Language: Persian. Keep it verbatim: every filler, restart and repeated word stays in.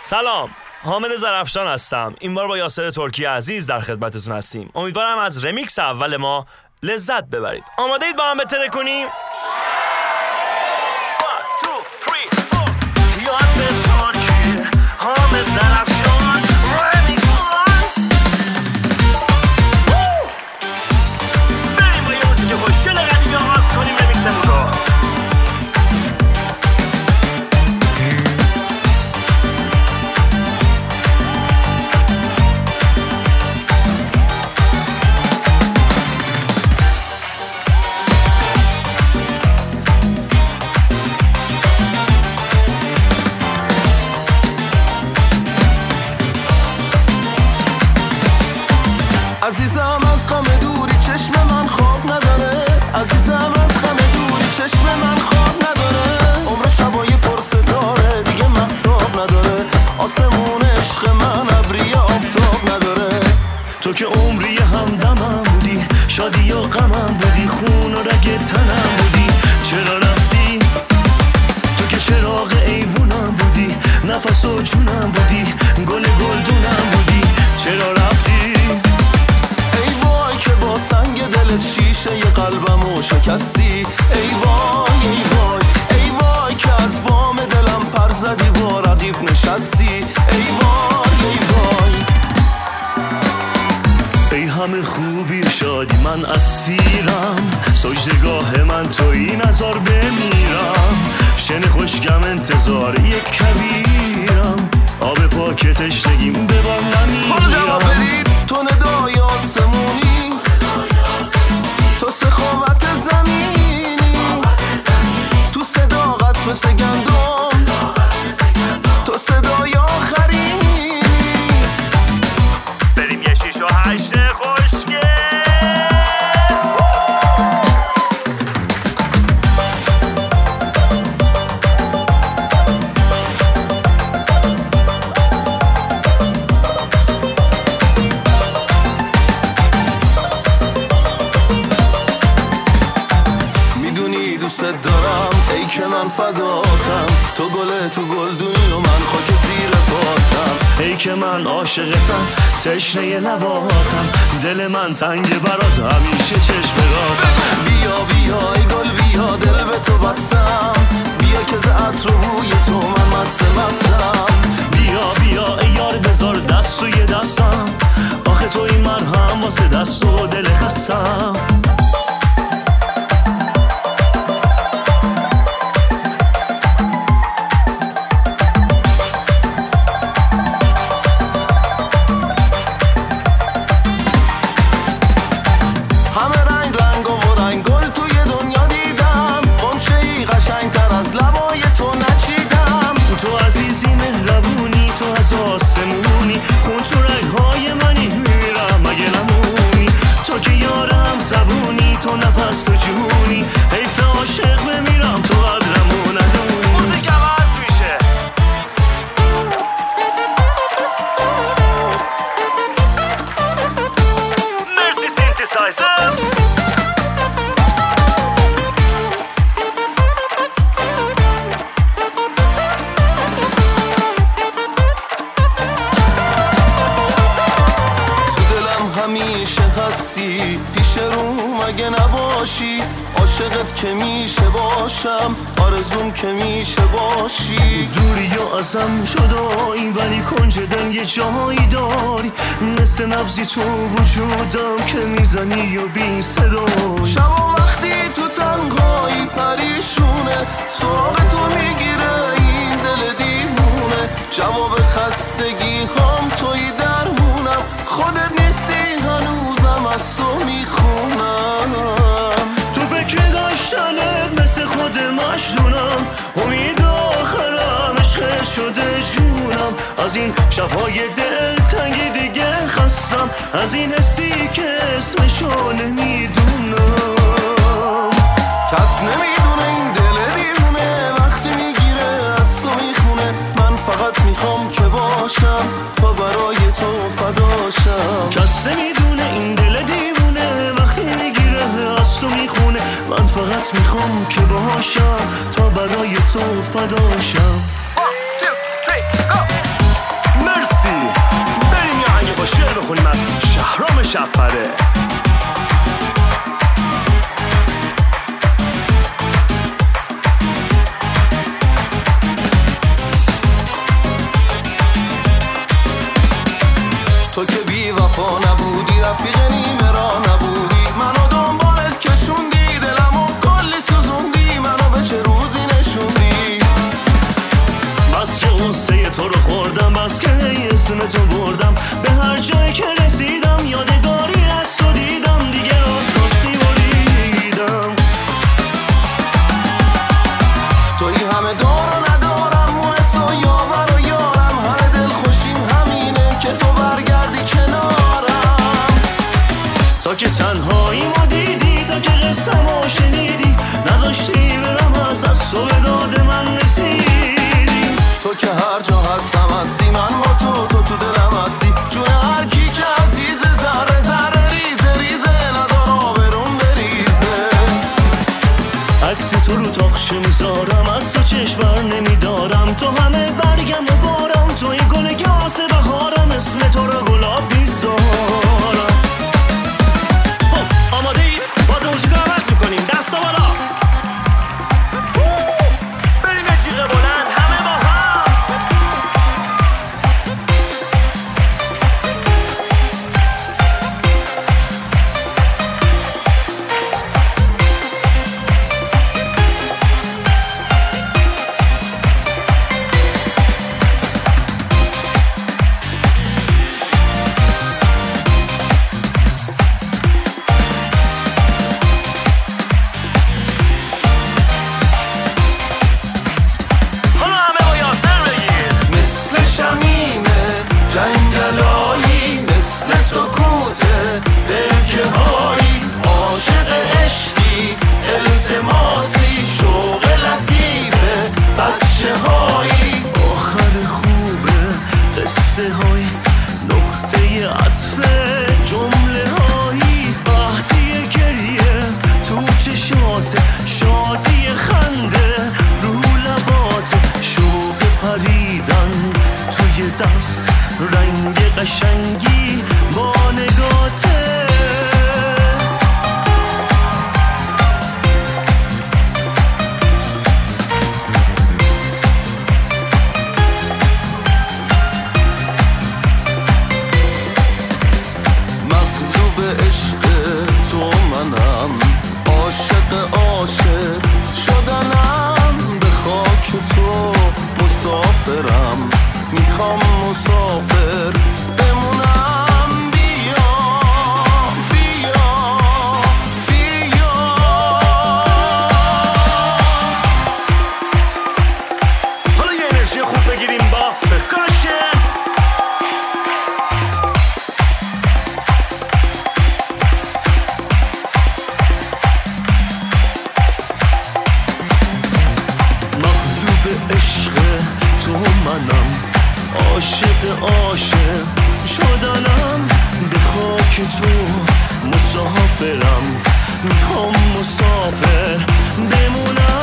سلام، حامد زرافشان هستم. این بار با یاسر ترکی عزیز در خدمتتون هستیم. امیدوارم از رمیکس اول ما لذت ببرید. آماده اید با هم بتره کنیم؟ یاسر ترکی، حامد زرافشان، رمیکس بریم با یه موسیقی خوشگل قدیمی آغاز کنیم رمیکسمون رو. عزیزم از غم دوری چشم من خواب نداره، عزیزم از غم دوری چشم من خواب نداره. عمر شبای پر ستاره دیگه مهتاب نداره، آسمون عشق من ابری آفتاب نداره. تو که عمری همدمم بودی، شادی و غمم بودی، خون و رگ تنم بودی، چرا رفتی؟ تو که چراغ ایوونم بودی، نفس و جونم بودی، گل گلدونم بودی، چرا رفتی؟ که با سنگ دلت شیشه ی قلبمو شکستی. ای وای ای وای ای وای که از بام دلم پر زدی با رقیب نشستی. ای وای ای وای ای همه خوبی شادی من اسیرم، سجدگاه من تویی نزار بمیرم، شن خوشگم انتظار یک کبیرم، آب پاک تشنگیم ببار نمیرم. حالا جواب بدید تو ندای آسمونی، تو سخاوت زمینی، تو صداقت مثل گندم، تو صدای آخرینی. بریم یه شیش و هشت خوشگل. من فداتم، تو گله تو گلدونی و من خاک زیر پاتم. ای که من عاشقتم، تشنه لباتم، دل من تنگ برات همیشه چشمراتم. بیا بیا ای گل بیا دل به تو بستم، بیا که ز عطر و بوی تو من مست مستم. بیا بیا ای یار بذار دست توی دستم، آخه توی مرهم واسه دست و دل خستم. خون تو رگهای منی میرم مگه نمونی، تو که یارم زبونی، تو نفس تو جونی، حیف عاشق بمیرم تو قدرمو ندونی. موزیک عوض میشه. مرسی سینتیسایزر. همیشه هستی پیش روم اگه نباشی، عاشقت که میشه باشم، آرزوم که میشه باشی. دوری یا ازم جدایی ولی کنج دل یه جایی داری، مثل نبضی تو وجودم که میزنی و بی صدایی. شب و وقتی تو تنهایی پریشونه، سراغ تو میگیره این دل دیوونه. جواب خستگی هم توی درمونم، خودت نیستی هنوزم از تو میخونم. تو فکر داشتنت مثل خود مجنونم، امید آخرم عشق شده جونم. از این شبهای دل تنگی دیگه خستم، از این حسی که اسمشو نمیدونم. کس نمیدونه این دل دیوونه وقتی میگیره از تو میخونه. من فقط میخوام که باشم تا برای تو فداشم. کس نمیدونه این دل دیوونه وقتی میگیره از تو میخونه. من فقط میخوام که باشم تا برای تو فداشم. One, two, three, go! شعر بخونیم از شهرام شب‌پره. تو که بی وفا نبودی، رفیق نیمه را نبودی، منو دنبالت کشوندی، دلمو کلی سوزوندی، منو به چه روزی نشوندی. بس که غصه تو رو خوردم، بس که اسم تو بردم، به هر جایی که رسیدم یادگاری از تو دیدم، دیگه راستاسی بریدم. توی همه دار و ندارم، مونس و یاور و یارم، همه دل خوشیم همینه که تو برگردی کنارم. تا که تنهایی ما دیدی، تا که قصه ما شنیدی، نذاشتی برم از دست و به داد من رسیدی. تو که هر جا هستم هستی، من با تو، تو تو دلم هستی، جون هر کی که عزیزه، ذره ذره ریزه ریزه، نذار آبرون بریزه. عکس تو رو تاقچه میذارم، از تو چشم بر نمیدارم، تو همه برگم و بارم، توی گل گیاس بهارم، اسم تو رو گلاب میذارم. خب آماده اید؟ باز موسیقی عوض میکنیم، دستا بالا بریم یه جیغه بلند همه با هم. جنگلایی مثل سکوته دل هایی، عاشق عشقی التماسی، شوق لطیفه بچه هایی. آخر خوبه قصه های نقطه عطفه، جمله هایی قحطی گریه تو چشات، شادی خنده رو لبات، شوق پریدن توی دست، رنگ قشنگی با نگاته. مغلوب عشق تو منم، عاشق عاشق شدنم، به خاک تو مسافرم، میخوام مسافر بمونم. بیا بیا بیا. حالا یه انرژی خوب بگیریم با پرکاشن. مغلوب عشق تو منم، عاشق عاشق شدنم، به خاک تو مسافرم، میخوام مسافر بمونم.